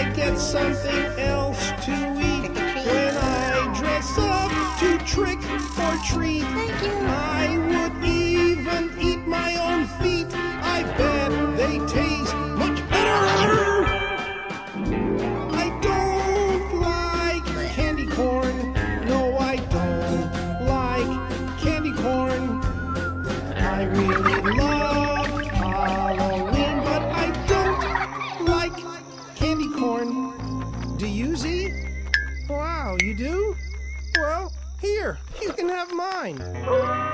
I get something else to eat when I dress up to trick or treat. Thank you. I would even eat my own feet. I bet they taste much better. I don't like candy corn. No, I don't like candy corn. I really love Halloween, but I don't like candy corn. Do you, Z? Wow, you do? Well, here, you can have mine.